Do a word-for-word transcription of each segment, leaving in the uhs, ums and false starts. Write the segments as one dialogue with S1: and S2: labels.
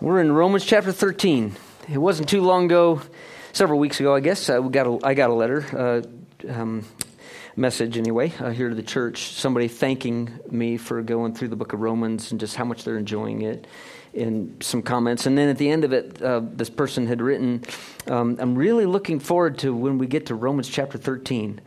S1: We're in Romans chapter thirteen. It wasn't too long ago, several weeks ago, I guess, uh, we got a, I got a letter, uh, um, message anyway, uh, here to the church, somebody thanking me for going through the book of Romans and just how much they're enjoying it, and some comments. And then at the end of it, uh, this person had written, um, I'm really looking forward to when we get to Romans chapter thirteen.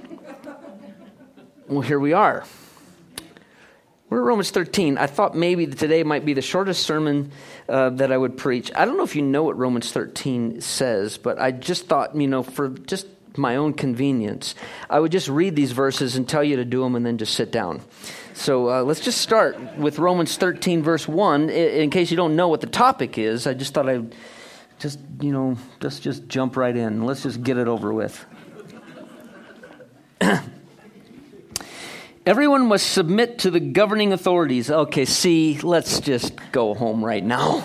S1: Well, here we are. We're at Romans thirteen. I thought maybe today might be the shortest sermon uh, that I would preach. I don't know if you know what Romans thirteen says, but I just thought, you know, for just my own convenience, I would just read these verses and tell you to do them and then just sit down. So uh, let's just start with Romans thirteen, verse one. In, in case you don't know what the topic is, I just thought I'd just, you know, let's just jump right in. Let's just get it over with. Everyone must submit to the governing authorities. Okay, see, let's just go home right now.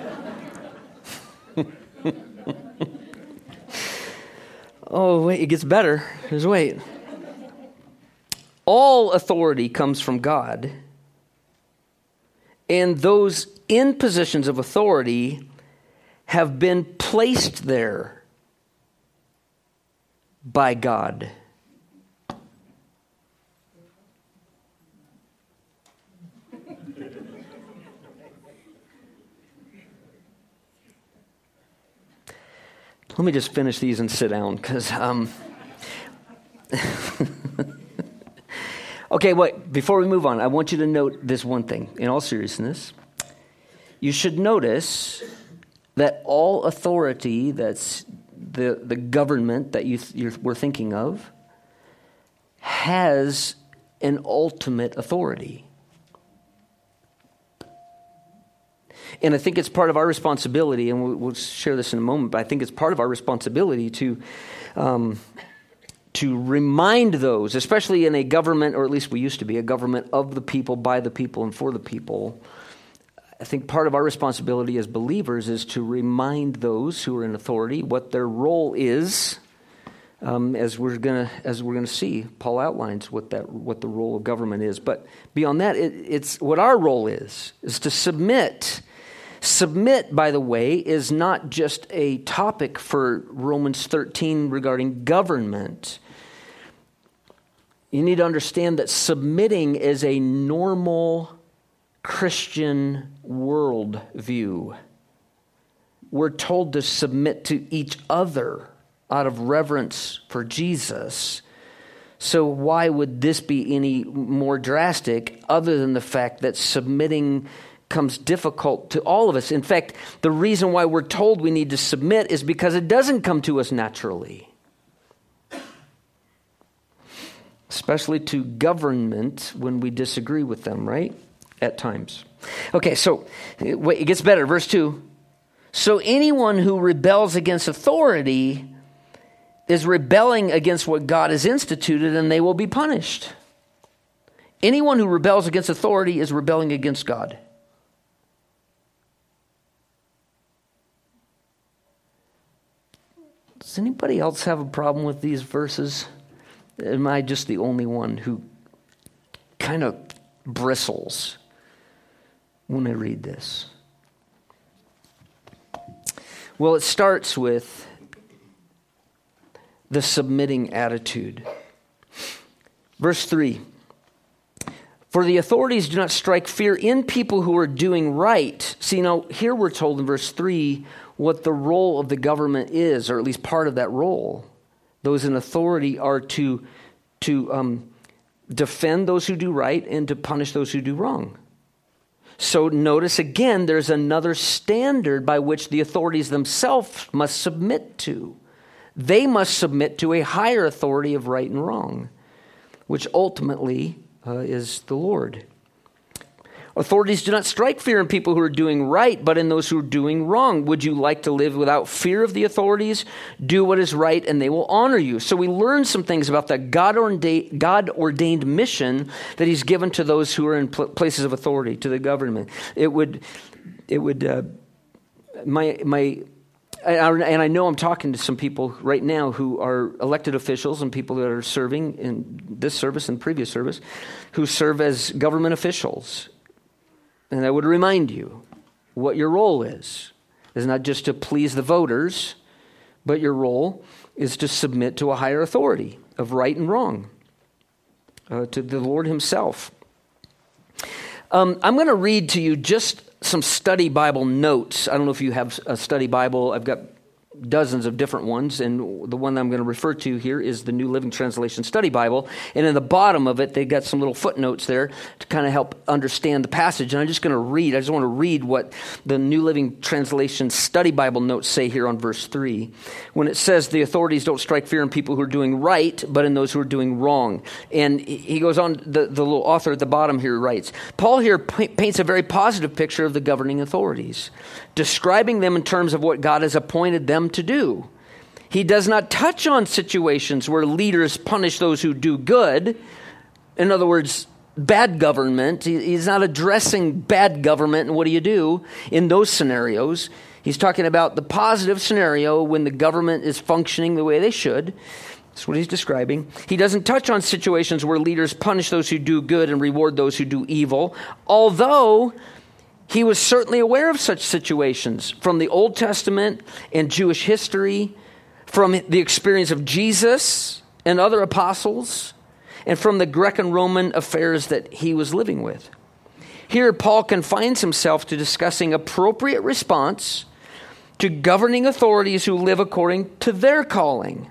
S1: Oh, wait, it gets better. Just wait. All authority comes from God, and those in positions of authority have been placed there by God. Let me just finish these and sit down, because, um, okay, wait, before we move on, I want you to note this one thing. In all seriousness, you should notice that all authority that's the, the government that you you're, we're thinking of has an ultimate authority. And I think it's part of our responsibility, and we'll, we'll share this in a moment, but I think it's part of our responsibility to um, to remind those, especially in a government, or at least we used to be, a government of the people, by the people, and for the people. I think part of our responsibility as believers is to remind those who are in authority what their role is. Um, as we're gonna as we're gonna see, Paul outlines what that what the role of government is. But beyond that, it, it's what our role is is to submit. Submit, by the way, is not just a topic for Romans thirteen regarding government. You need to understand that submitting is a normal Christian worldview. We're told to submit to each other out of reverence for Jesus. So why would this be any more drastic other than the fact that submitting comes difficult to all of us? In fact, the reason why we're told we need to submit is because it doesn't come to us naturally. Especially to government when we disagree with them, right? At times. Okay, so it gets better. Verse two. So anyone who rebels against authority is rebelling against what God has instituted, and they will be punished. Anyone who rebels against authority is rebelling against God. Does anybody else have a problem with these verses? Am I just the only one who kind of bristles when I read this? Well, it starts with the submitting attitude. Verse three. For the authorities do not strike fear in people who are doing right. See, now, here we're told in verse three what the role of the government is, or at least part of that role. Those in authority are to, to um, defend those who do right and to punish those who do wrong. So notice again, there's another standard by which the authorities themselves must submit to. They must submit to a higher authority of right and wrong, which ultimately uh, is the Lord. Authorities do not strike fear in people who are doing right, but in those who are doing wrong. Would you like to live without fear of the authorities? Do what is right, and they will honor you. So we learn some things about the God-ordained, God-ordained mission that He's given to those who are in pl- places of authority, to the government. It would, it would, uh, my my. And I know I'm talking to some people right now who are elected officials and people that are serving in this service and previous service who serve as government officials. And I would remind you what your role is. It's not just to please the voters, but your role is to submit to a higher authority of right and wrong, uh, to the Lord himself. Um, I'm going to read to you just some study Bible notes. I don't know if you have a study Bible. I've got dozens of different ones, and the one that I'm going to refer to here is the New Living Translation Study Bible. And in the bottom of it, they've got some little footnotes there to kind of help understand the passage. And I'm just going to read. I just want to read what the New Living Translation Study Bible notes say here on verse three. When it says, the authorities don't strike fear in people who are doing right, but in those who are doing wrong. And he goes on, the, the little author at the bottom here writes, Paul here p- paints a very positive picture of the governing authorities, describing them in terms of what God has appointed them to do. He does not touch on situations where leaders punish those who do good. In other words, bad government. He's not addressing bad government and what do you do in those scenarios. He's talking about the positive scenario when the government is functioning the way they should. That's what he's describing. He doesn't touch on situations where leaders punish those who do good and reward those who do evil, although he was certainly aware of such situations from the Old Testament and Jewish history, from the experience of Jesus and other apostles, and from the Greek and Roman affairs that he was living with. Here, Paul confines himself to discussing appropriate response to governing authorities who live according to their calling.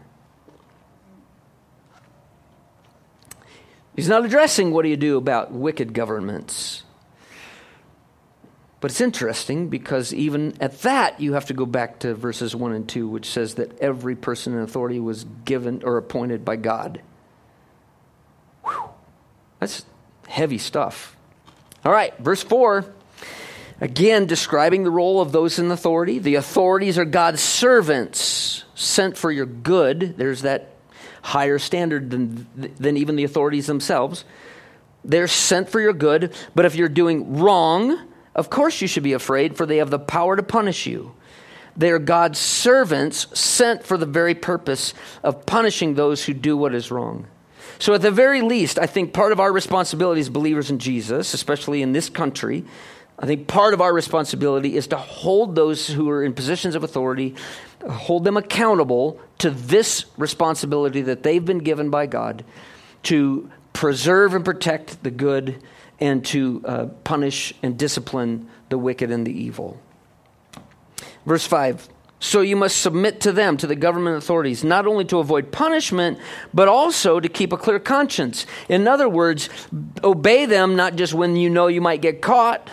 S1: He's not addressing what do you do about wicked governments. But it's interesting because even at that, you have to go back to verses one and two, which says that every person in authority was given or appointed by God. Whew. That's heavy stuff. All right, verse four, again describing the role of those in authority. The authorities are God's servants sent for your good. There's that higher standard than, than even the authorities themselves. They're sent for your good, but if you're doing wrong, of course you should be afraid, for they have the power to punish you. They are God's servants sent for the very purpose of punishing those who do what is wrong. So at the very least, I think part of our responsibility as believers in Jesus, especially in this country, I think part of our responsibility is to hold those who are in positions of authority, hold them accountable to this responsibility that they've been given by God to preserve and protect the good and to uh, punish and discipline the wicked and the evil. Verse five, so you must submit to them, to the government authorities, not only to avoid punishment, but also to keep a clear conscience. In other words, obey them not just when you know you might get caught.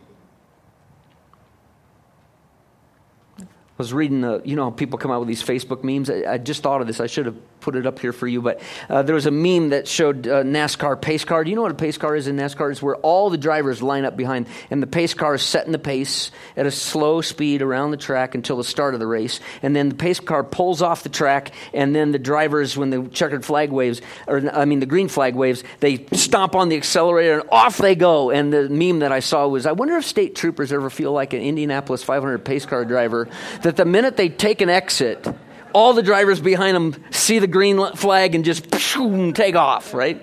S1: I was reading, the, you know how people come out with these Facebook memes? I, I just thought of this. I should have put it up here for you. But uh, there was a meme that showed uh, NASCAR pace car. Do you know what a pace car is in NASCAR? It's where all the drivers line up behind. And the pace car is setting the pace at a slow speed around the track until the start of the race. And then the pace car pulls off the track. And then the drivers, when the checkered flag waves, or I mean the green flag waves, they stomp on the accelerator and off they go. And the meme that I saw was, I wonder if state troopers ever feel like an Indianapolis five hundred pace car driver, that the minute they take an exit, all the drivers behind them see the green flag and just take off, right?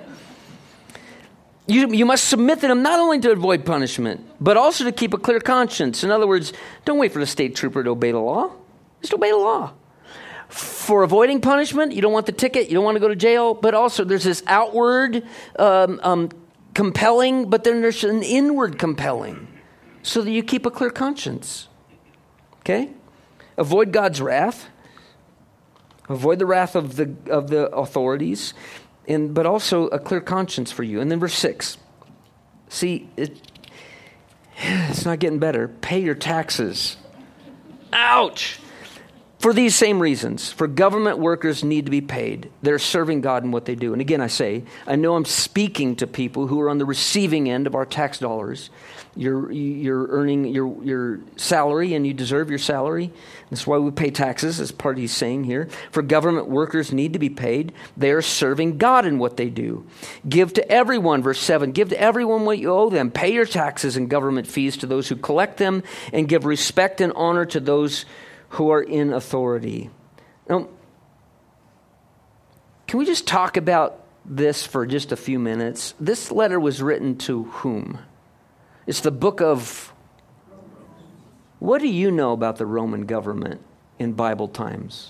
S1: You, you must submit to them not only to avoid punishment, but also to keep a clear conscience. In other words, don't wait for the state trooper to obey the law. Just obey the law. For avoiding punishment, you don't want the ticket, you don't want to go to jail, but also there's this outward um, um, compelling, but then there's an inward compelling, so that you keep a clear conscience. Okay? Avoid God's wrath. Avoid the wrath of the of the authorities, and but also a clear conscience for you. And then verse six. See, it, it's not getting better. Pay your taxes. Ouch! For these same reasons, for government workers need to be paid. They're serving God in what they do. And again, I say, I know I'm speaking to people who are on the receiving end of our tax dollars. You're you're earning your your salary, and you deserve your salary. That's why we pay taxes, as part of he's saying here. For government workers need to be paid. They are serving God in what they do. Give to everyone, verse seven, give to everyone what you owe them. Pay your taxes and government fees to those who collect them, and give respect and honor to those who are in authority. Now, can we just talk about this for just a few minutes? This letter was written to whom? It's the book of What do you know about the Roman government in Bible times?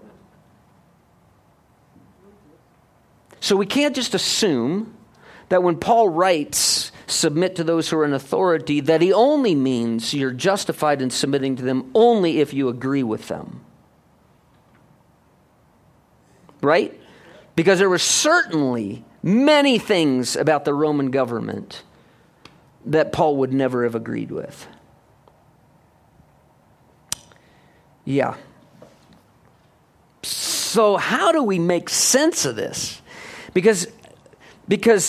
S1: So we can't just assume that when Paul writes, submit to those who are in authority, that he only means you're justified in submitting to them only if you agree with them. Right? Because there were certainly many things about the Roman government that Paul would never have agreed with. Yeah. So how do we make sense of this? Because, because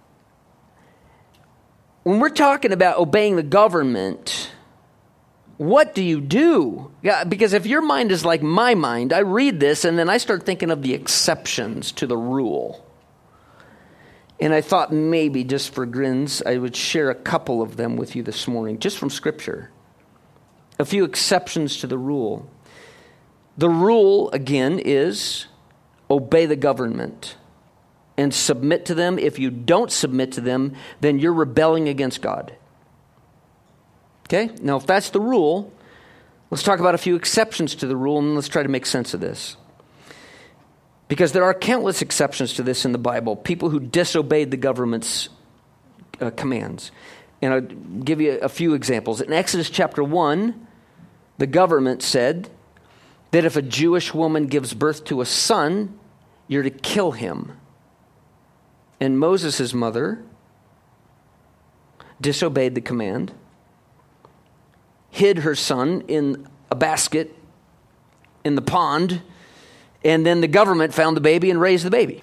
S1: when we're talking about obeying the government, what do you do? Yeah, because if your mind is like my mind, I read this and then I start thinking of the exceptions to the rule. And I thought maybe just for grins, I would share a couple of them with you this morning, just from Scripture. A few exceptions to the rule. The rule, again, is obey the government and submit to them. If you don't submit to them, then you're rebelling against God. Okay? Now, if that's the rule, let's talk about a few exceptions to the rule, and let's try to make sense of this. Because there are countless exceptions to this in the Bible, people who disobeyed the government's uh, commands. And I'll give you a few examples. In Exodus chapter one, the government said that if a Jewish woman gives birth to a son, you're to kill him. And Moses' mother disobeyed the command, hid her son in a basket in the pond, and then the government found the baby and raised the baby.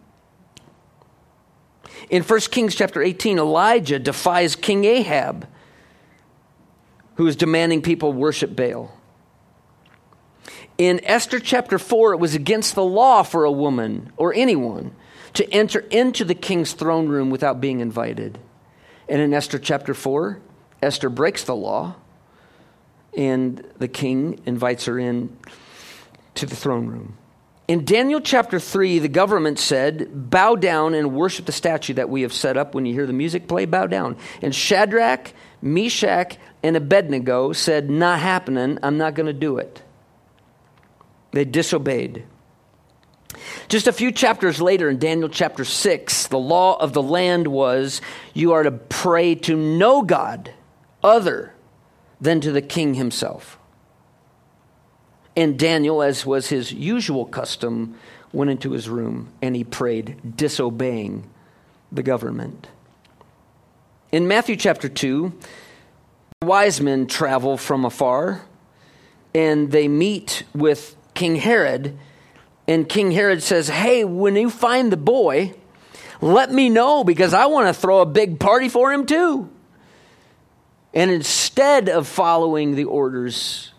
S1: In First Kings chapter eighteen, Elijah defies King Ahab, who is demanding people worship Baal. In Esther chapter four, it was against the law for a woman or anyone to enter into the king's throne room without being invited. And in Esther chapter four, Esther breaks the law, and the king invites her in to the throne room. In Daniel chapter three, the government said, bow down and worship the statue that we have set up. When you hear the music play, bow down. And Shadrach, Meshach, and Abednego said, not happening, I'm not going to do it. They disobeyed. Just a few chapters later, in Daniel chapter six, the law of the land was you are to pray to no God other than to the king himself. And Daniel, as was his usual custom, went into his room and he prayed, disobeying the government. In Matthew chapter two, wise men travel from afar and they meet with King Herod. And King Herod says, hey, when you find the boy, let me know because I want to throw a big party for him too. And instead of following the orders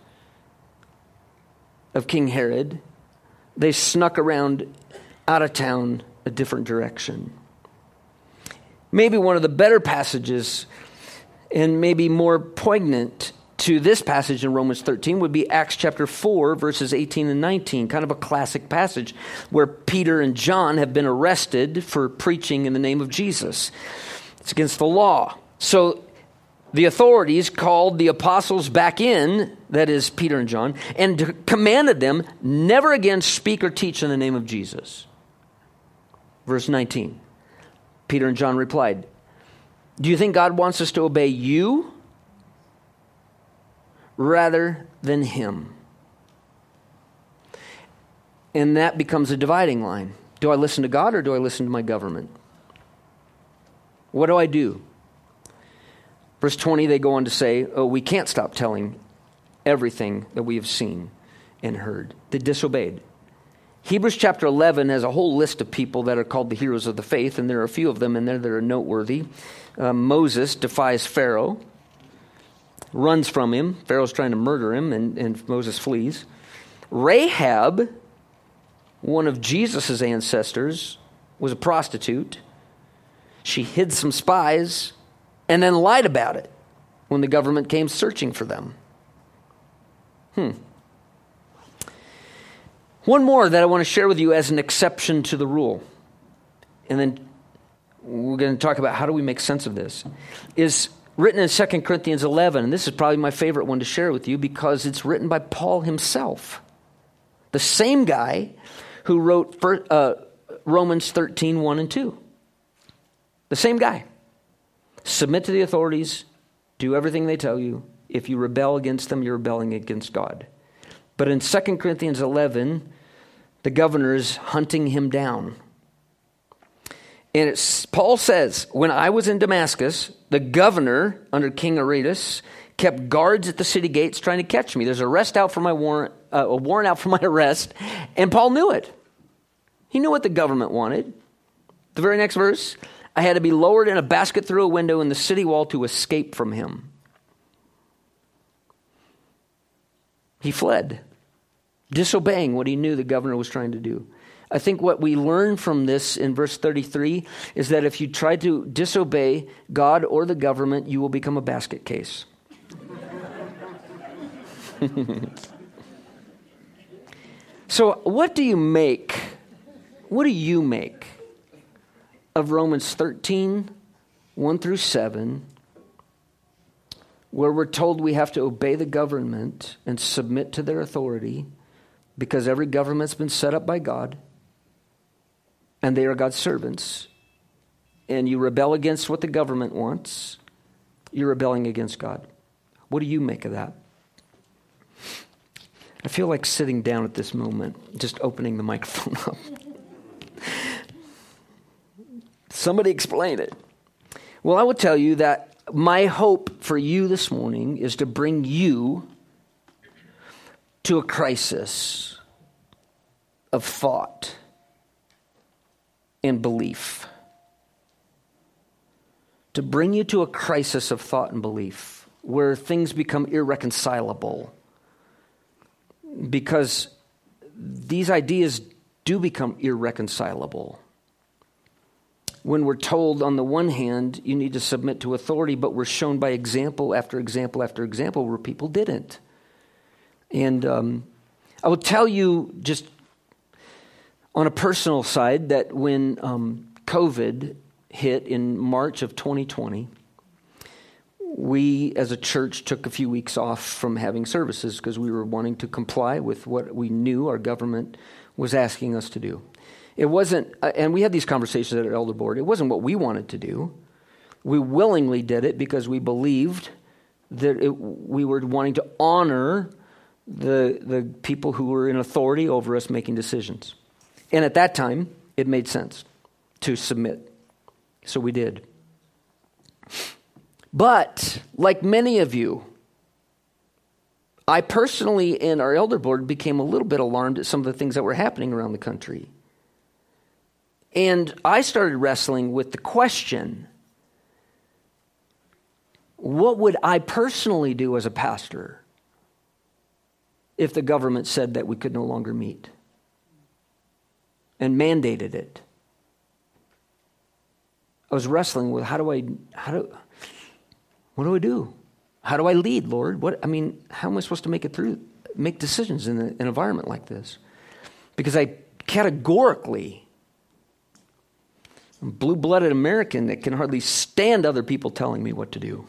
S1: of King Herod, they snuck around out of town a different direction. Maybe one of the better passages and maybe more poignant to this passage in Romans thirteen would be Acts chapter four, verses eighteen and nineteen, kind of a classic passage where Peter and John have been arrested for preaching in the name of Jesus. It's against the law. So the authorities called the apostles back in, that is Peter and John, and commanded them never again speak or teach in the name of Jesus. Verse nineteen, Peter and John replied, do you think God wants us to obey you rather than him? And that becomes a dividing line. Do I listen to God or do I listen to my government? What do I do? Verse twenty, they go on to say, oh, we can't stop telling everything that we have seen and heard. They disobeyed. Hebrews chapter eleven has a whole list of people that are called the heroes of the faith, and there are a few of them in there that are noteworthy. Uh, Moses defies Pharaoh, runs from him. Pharaoh's trying to murder him, and, and Moses flees. Rahab, one of Jesus' ancestors, was a prostitute. She hid some spies and then lied about it when the government came searching for them. Hmm. One more that I want to share with you as an exception to the rule, and then we're going to talk about how do we make sense of this, is written in Second Corinthians eleven, and this is probably my favorite one to share with you because it's written by Paul himself. The same guy who wrote for, uh, Romans thirteen, one and two. The same guy. Submit to the authorities, do everything they tell you. If you rebel against them, you're rebelling against God. But in Second Corinthians eleven, the governor is hunting him down. And it's, Paul says, when I was in Damascus, the governor under King Aretas kept guards at the city gates trying to catch me. There's an arrest out for my warrant, uh, a warrant out for my arrest, and Paul knew it. He knew what the government wanted. The very next verse, I had to be lowered in a basket through a window in the city wall to escape from him. He fled, disobeying what he knew the governor was trying to do. I think what we learn from this in verse thirty-three is that if you try to disobey God or the government, you will become a basket case. So what do you make, what do you make of Romans thirteen, one through seven, where we're told we have to obey the government and submit to their authority because every government's been set up by God and they are God's servants, and you rebel against what the government wants, you're rebelling against God. What do you make of that? I feel like sitting down at this moment, just opening the microphone up. Somebody explain it. Well, I would tell you that my hope for you this morning is to bring you to a crisis of thought and belief. To bring you to a crisis of thought and belief where things become irreconcilable. Because these ideas do become irreconcilable. When we're told, on the one hand, you need to submit to authority, but we're shown by example after example after example where people didn't. And um, I will tell you just on a personal side that when um, COVID hit in March of twenty twenty, we as a church took a few weeks off from having services because we were wanting to comply with what we knew our government was asking us to do. It wasn't, and we had these conversations at our elder board, it wasn't what we wanted to do. We willingly did it because we believed that it, we were wanting to honor the, the people who were in authority over us making decisions. And at that time, it made sense to submit. So we did. But, like many of you, I personally and our elder board became a little bit alarmed at some of the things that were happening around the country. And I started wrestling with the question, what would I personally do as a pastor if the government said that we could no longer meet and mandated it? I was wrestling with how do I, how do, what do I do? How do I lead, Lord? What I mean, how am I supposed to make it through, make decisions in an environment like this? Because I categorically, I'm a blue-blooded American that can hardly stand other people telling me what to do.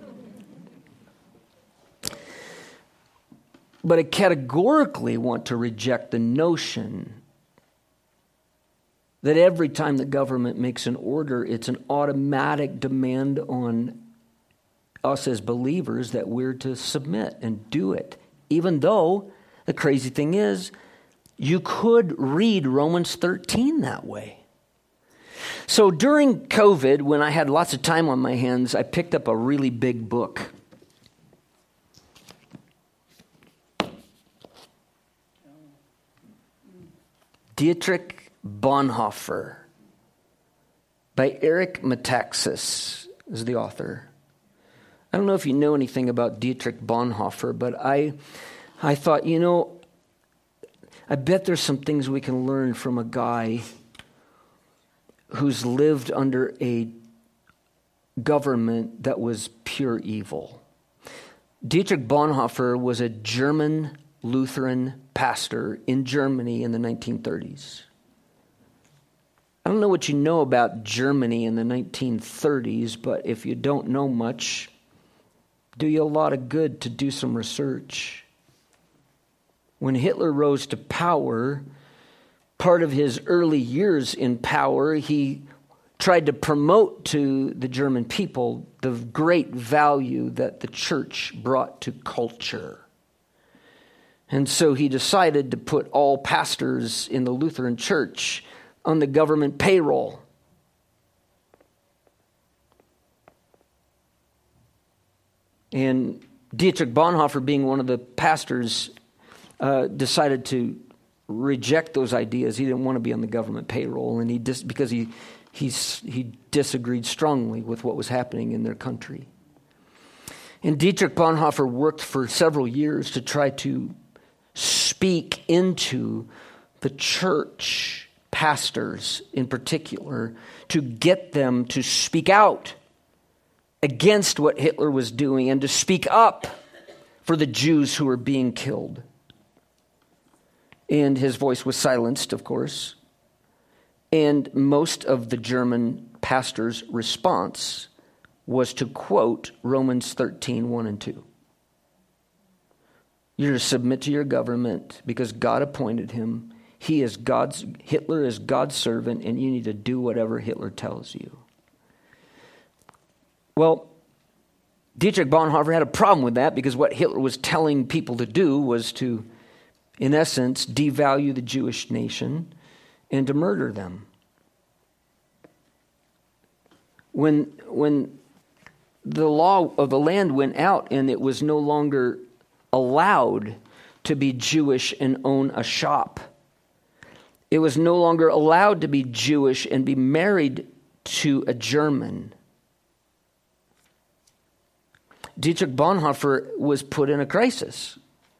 S1: But I categorically want to reject the notion that every time the government makes an order, it's an automatic demand on us as believers that we're to submit and do it. Even though the crazy thing is, you could read Romans thirteen that way. So during COVID, when I had lots of time on my hands, I picked up a really big book. Dietrich Bonhoeffer by Eric Metaxas is the author. I don't know if you know anything about Dietrich Bonhoeffer, but I, I thought, you know, I bet there's some things we can learn from a guy who's lived under a government that was pure evil. Dietrich Bonhoeffer was a German Lutheran pastor in Germany in the nineteen thirties. I don't know what you know about Germany in the nineteen thirties, but if you don't know much, do you a lot of good to do some research. When Hitler rose to power, part of his early years in power, he tried to promote to the German people the great value that the church brought to culture. And so he decided to put all pastors in the Lutheran Church on the government payroll. And Dietrich Bonhoeffer, being one of the pastors, uh, decided to reject those ideas. He didn't want to be on the government payroll, and he dis- because he he's, he disagreed strongly with what was happening in their country. And Dietrich Bonhoeffer worked for several years to try to speak into the church pastors in particular, to get them to speak out against what Hitler was doing and to speak up for the Jews who were being killed. And his voice was silenced, of course. And most of the German pastors' response was to quote Romans thirteen, one and two. You're to submit to your government because God appointed him. He is God's, Hitler is God's servant, and you need to do whatever Hitler tells you. Well, Dietrich Bonhoeffer had a problem with that because what Hitler was telling people to do was to, in essence, devalue the Jewish nation and to murder them. When, when the law of the land went out and it was no longer allowed to be Jewish and own a shop, it was no longer allowed to be Jewish and be married to a German, Dietrich Bonhoeffer was put in a crisis.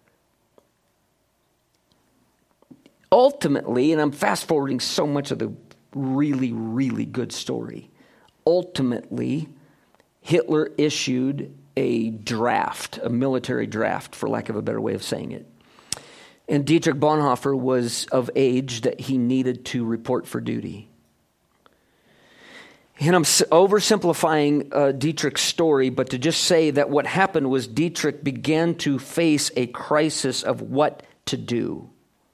S1: Ultimately, and I'm fast forwarding so much of the really, really good story, ultimately, Hitler issued a draft, a military draft, for lack of a better way of saying it. And Dietrich Bonhoeffer was of age that he needed to report for duty. And I'm oversimplifying uh, Dietrich's story, but to just say that what happened was Dietrich began to face a crisis of what to do.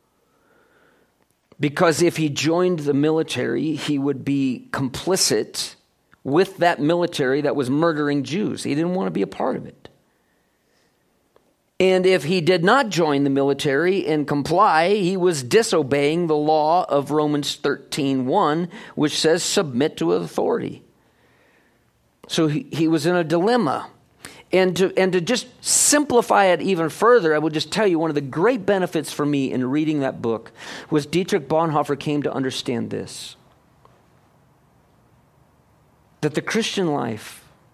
S1: Because if he joined the military, he would be complicit with that military that was murdering Jews. He didn't want to be a part of it. And if he did not join the military and comply, he was disobeying the law of Romans thirteen one, which says submit to authority. So he, he was in a dilemma. And to, and to just simplify it even further, I will just tell you one of the great benefits for me in reading that book was Dietrich Bonhoeffer came to understand this. That the Christian life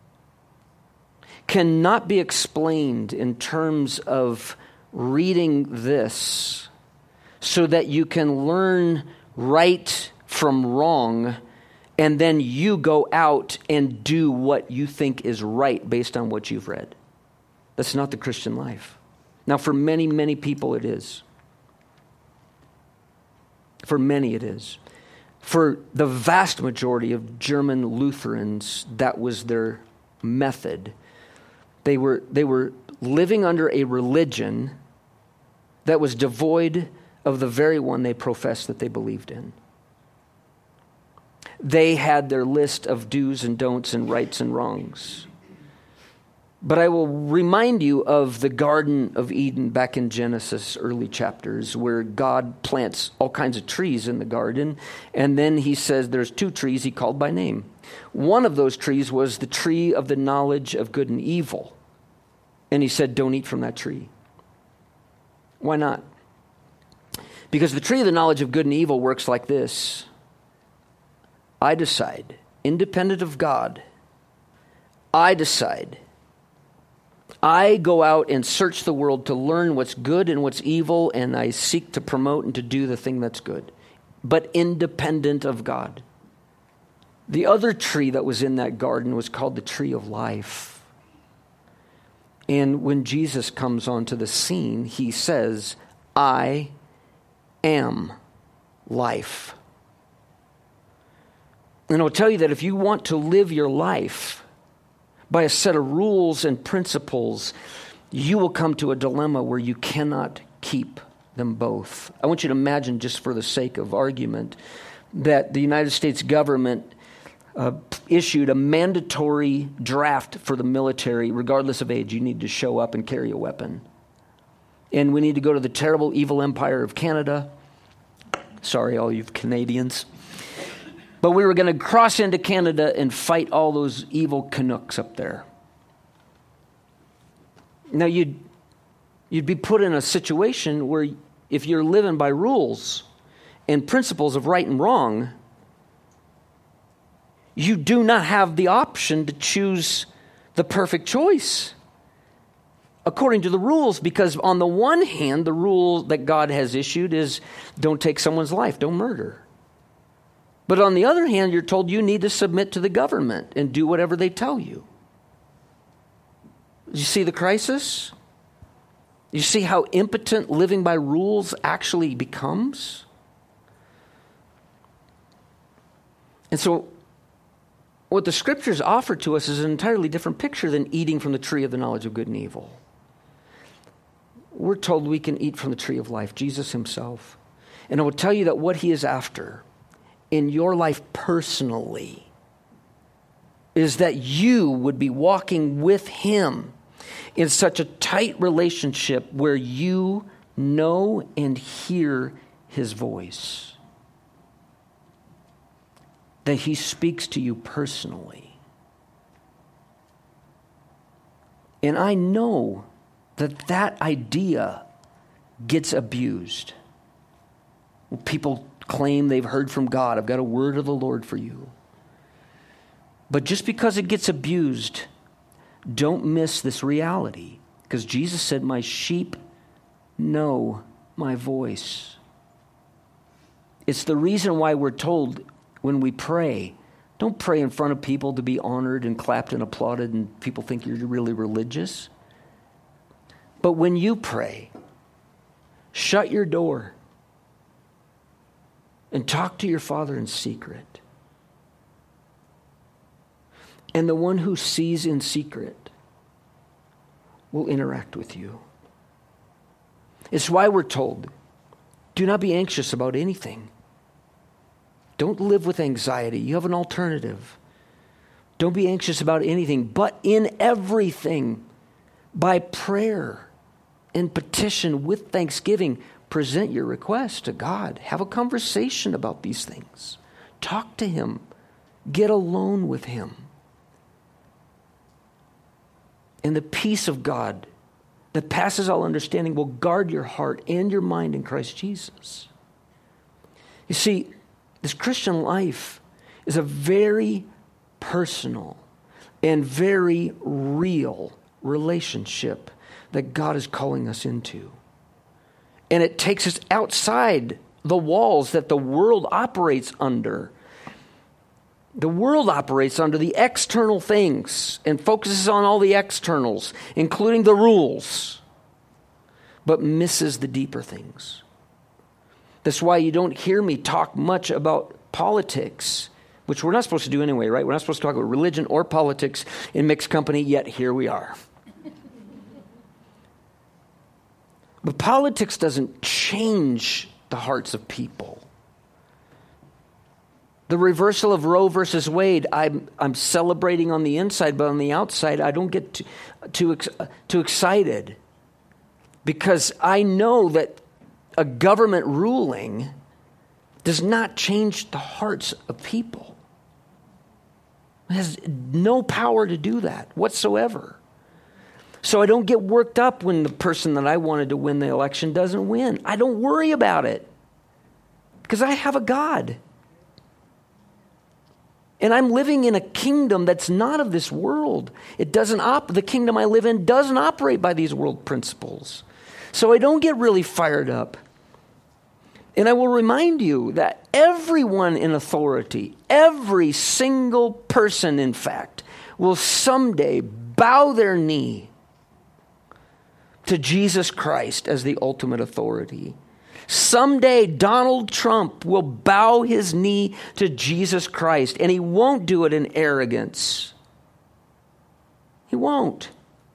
S1: cannot be explained in terms of reading this so that you can learn right from wrong and then you go out and do what you think is right based on what you've read. That's not the Christian life. Now, for many, many people it is. For many it is. For the vast majority of German Lutherans, that was their method. They were, they were living under a religion that was devoid of the very one they professed that they believed in. They had their list of do's and don'ts and rights and wrongs. But I will remind you of the Garden of Eden back in Genesis early chapters where God plants all kinds of trees in the garden. And then he says there's two trees he called by name. One of those trees was the tree of the knowledge of good and evil. And he said, don't eat from that tree. Why not? Because the tree of the knowledge of good and evil works like this. I decide, independent of God, I decide. I go out and search the world to learn what's good and what's evil, and I seek to promote and to do the thing that's good, but independent of God. The other tree that was in that garden was called the tree of life. And when Jesus comes onto the scene, he says, I am life. And I'll tell you that if you want to live your life by a set of rules and principles, you will come to a dilemma where you cannot keep them both. I want you to imagine, just for the sake of argument, that the United States government uh, issued a mandatory draft for the military, regardless of age. You need to show up and carry a weapon. And we need to go to the terrible, evil empire of Canada. Sorry, all you Canadians. But we were going to cross into Canada and fight all those evil Canucks up there. Now, you'd, you'd be put in a situation where if you're living by rules and principles of right and wrong, you do not have the option to choose the perfect choice according to the rules, because on the one hand, the rule that God has issued is don't take someone's life, don't murder. But on the other hand, you're told you need to submit to the government and do whatever they tell you. You see the crisis? You see how impotent living by rules actually becomes? And so what the scriptures offer to us is an entirely different picture than eating from the tree of the knowledge of good and evil. We're told we can eat from the tree of life, Jesus himself. And I will tell you that what he is after in your life personally is that you would be walking with him in such a tight relationship where you know and hear his voice, that he speaks to you personally. And I know that that idea gets abused. People claim they've heard from God. I've got a word of the Lord for you. But just because it gets abused, don't miss this reality. Because Jesus said, my sheep know my voice. It's the reason why we're told when we pray, don't pray in front of people to be honored and clapped and applauded and people think you're really religious. But when you pray, shut your door and talk to your Father in secret. And the one who sees in secret will interact with you. It's why we're told, do not be anxious about anything. Don't live with anxiety. You have an alternative. Don't be anxious about anything, but in everything, by prayer and petition with thanksgiving, present your request to God. Have a conversation about these things. Talk to him. Get alone with him. And the peace of God that passes all understanding will guard your heart and your mind in Christ Jesus. You see, this Christian life is a very personal and very real relationship that God is calling us into. And it takes us outside the walls that the world operates under. The world operates under the external things and focuses on all the externals, including the rules, but misses the deeper things. That's why you don't hear me talk much about politics, which we're not supposed to do anyway, right? We're not supposed to talk about religion or politics in mixed company, yet here we are. But politics doesn't change the hearts of people. The reversal of Roe versus Wade, I'm, I'm celebrating on the inside, but on the outside, I don't get too, too, too excited. Because I know that a government ruling does not change the hearts of people. It has no power to do that whatsoever. So I don't get worked up when the person that I wanted to win the election doesn't win. I don't worry about it because I have a God. And I'm living in a kingdom that's not of this world. It doesn't op- the kingdom I live in doesn't operate by these world principles. So I don't get really fired up. And I will remind you that everyone in authority, every single person, in fact, will someday bow their knee to Jesus Christ as the ultimate authority. Someday Donald Trump will bow his knee to Jesus Christ, and he won't do it in arrogance. won't.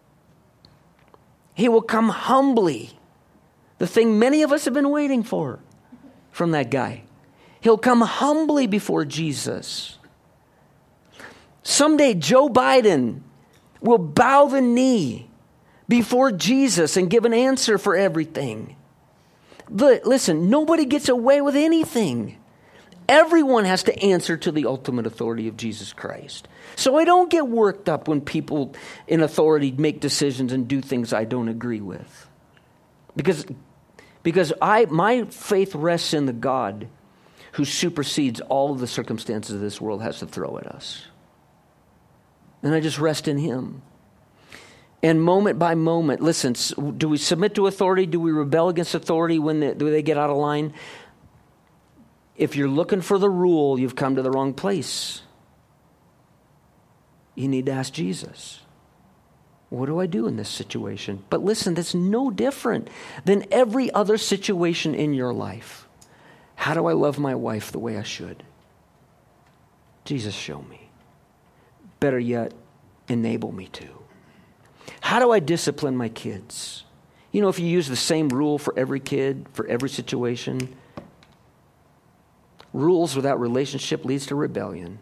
S1: He will come humbly. The thing many of us have been waiting for from that guy. He'll come humbly before Jesus. Someday Joe Biden will bow the knee before Jesus and give an answer for everything. Listen, nobody gets away with anything. Everyone has to answer to the ultimate authority of Jesus Christ. So I don't get worked up when people in authority make decisions and do things I don't agree with. Because, because I my faith rests in the God who supersedes all of the circumstances this world has to throw at us. And I just rest in him. And moment by moment, listen, do we submit to authority? Do we rebel against authority when they, do they get out of line? If you're looking for the rule, you've come to the wrong place. You need to ask Jesus, what do I do in this situation? But listen, that's no different than every other situation in your life. How do I love my wife the way I should? Jesus, show me. Better yet, enable me to. How do I discipline my kids? You know, if you use the same rule for every kid, for every situation, rules without relationship leads to rebellion.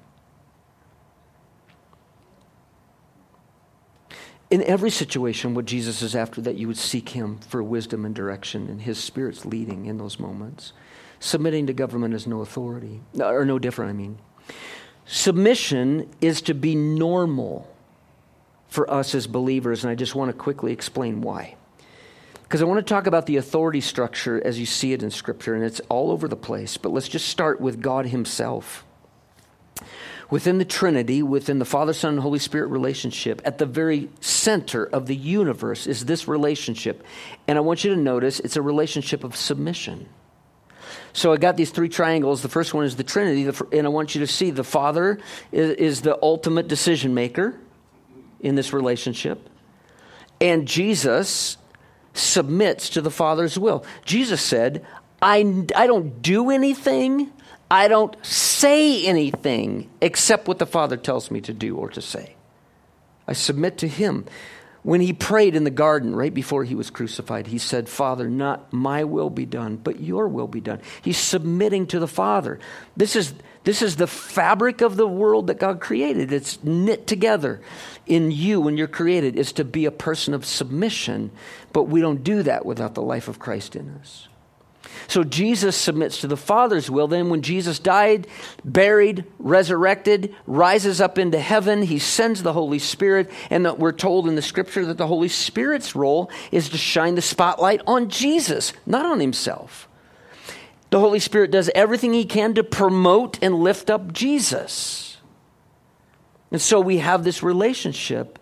S1: In every situation, what Jesus is after, that you would seek him for wisdom and direction, and his Spirit's leading in those moments. Submitting to government is no authority, or no different, I mean. Submission is to be normal for us as believers, and I just want to quickly explain why. Because I want to talk about the authority structure as you see it in Scripture, and it's all over the place, but let's just start with God himself. Within the Trinity, within the Father, Son, and Holy Spirit relationship, at the very center of the universe is this relationship. And I want you to notice it's a relationship of submission. So I got these three triangles. The first one is the Trinity, and I want you to see the Father is, is the ultimate decision maker in this relationship. And Jesus submits to the Father's will. Jesus said, I, I don't do anything, I don't say anything except what the Father tells me to do or to say. I submit to him. When he prayed in the garden right before he was crucified, he said, Father, not my will be done, but your will be done. He's submitting to the Father. This is, this is the fabric of the world that God created. It's knit together in you when you're created, is to be a person of submission, but we don't do that without the life of Christ in us. So Jesus submits to the Father's will. Then when Jesus died, buried, resurrected, rises up into heaven, he sends the Holy Spirit. And that we're told in the Scripture that the Holy Spirit's role is to shine the spotlight on Jesus, not on himself. The Holy Spirit does everything he can to promote and lift up Jesus. And so we have this relationship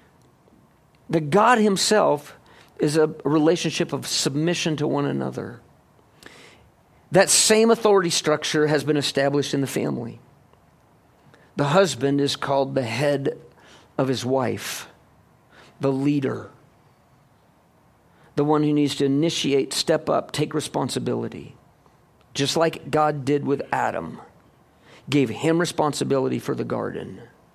S1: that God himself is a relationship of submission to one another. That same authority structure has been established in the family. The husband is called the head of his wife, the leader, the one who needs to initiate, step up, take responsibility. Just like God did with Adam, gave him responsibility for the garden.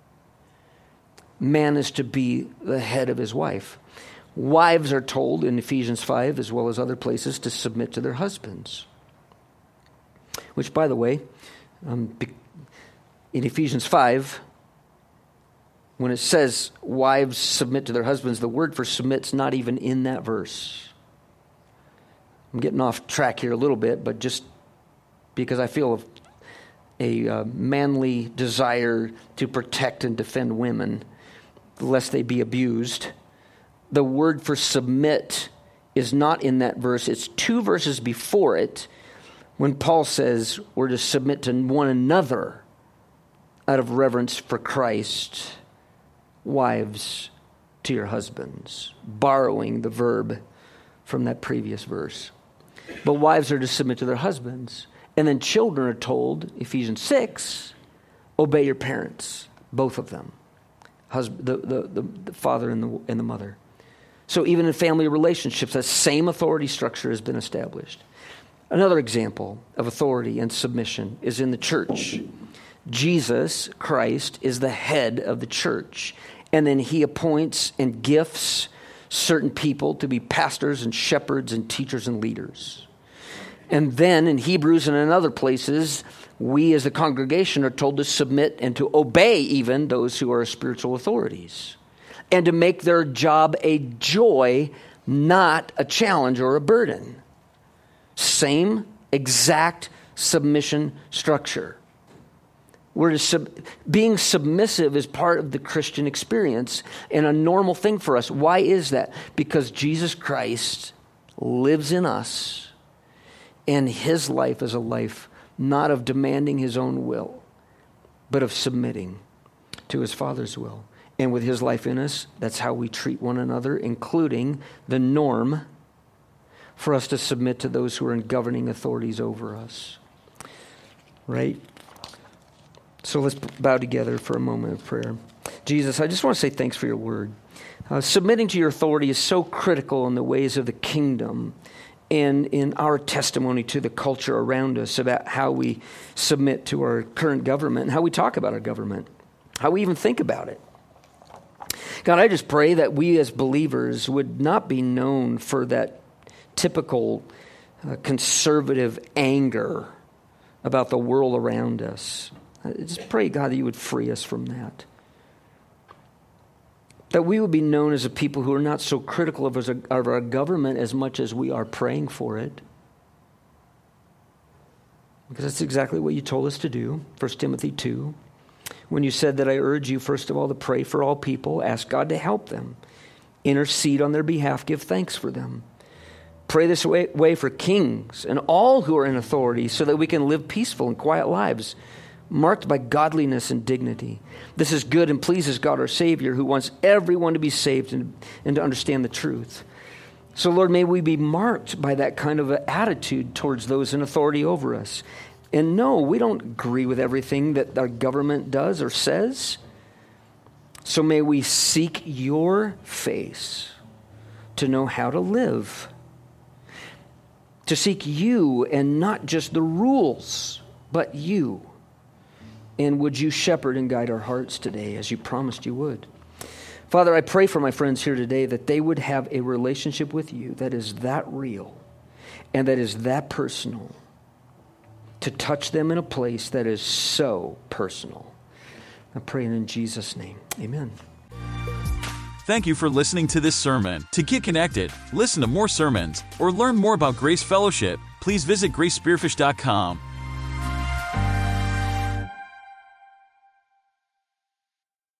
S1: Man is to be the head of his wife. Wives are told in Ephesians five, as well as other places, to submit to their husbands. Which, by the way, um, in Ephesians five, when it says wives submit to their husbands, the word for submit's not even in that verse. I'm getting off track here a little bit, but just because I feel a, a uh, manly desire to protect and defend women, lest they be abused, the word for submit is not in that verse. It's two verses before it, when Paul says we're to submit to one another out of reverence for Christ. Wives, to your husbands, borrowing the verb from that previous verse. But wives are to submit to their husbands. And then children are told, Ephesians six, obey your parents, both of them, husband, the, the, the, the father and the, and the mother. So even in family relationships, that same authority structure has been established. Another example of authority and submission is in the church. Jesus Christ is the head of the church. And then he appoints and gifts certain people to be pastors and shepherds and teachers and leaders. And then in Hebrews and in other places, we as a congregation are told to submit and to obey even those who are spiritual authorities, and to make their job a joy, not a challenge or a burden. Same exact submission structure. We're to sub- being submissive is part of the Christian experience and a normal thing for us. Why is that? Because Jesus Christ lives in us, and his life is a life not of demanding his own will, but of submitting to his Father's will. And with his life in us, that's how we treat one another, including the norm for us to submit to those who are in governing authorities over us. Right? So let's bow together for a moment of prayer. Jesus, I just want to say thanks for your word. Uh, submitting to your authority is so critical in the ways of the kingdom and in our testimony to the culture around us about how we submit to our current government and how we talk about our government, how we even think about it. God, I just pray that we as believers would not be known for that typical uh, conservative anger about the world around us. I just pray, God, that you would free us from that. That we would be known as a people who are not so critical of, us, of our government as much as we are praying for it. Because that's exactly what you told us to do, First Timothy two. When you said that I urge you, first of all, to pray for all people, ask God to help them, intercede on their behalf, give thanks for them. Pray this way, way for kings and all who are in authority so that we can live peaceful and quiet lives, marked by godliness and dignity. This is good and pleases God our Savior, who wants everyone to be saved and, and to understand the truth. So, Lord, may we be marked by that kind of an attitude towards those in authority over us. And no, we don't agree with everything that our government does or says. So may we seek your face to know how to live, to seek you and not just the rules, but you. And would you shepherd and guide our hearts today as you promised you would? Father, I pray for my friends here today that they would have a relationship with you that is that real and that is that personal, to touch them in a place that is so personal. I pray in Jesus' name. Amen.
S2: Thank you for listening to this sermon. To get connected, listen to more sermons, or learn more about Grace Fellowship, please visit grace spearfish dot com.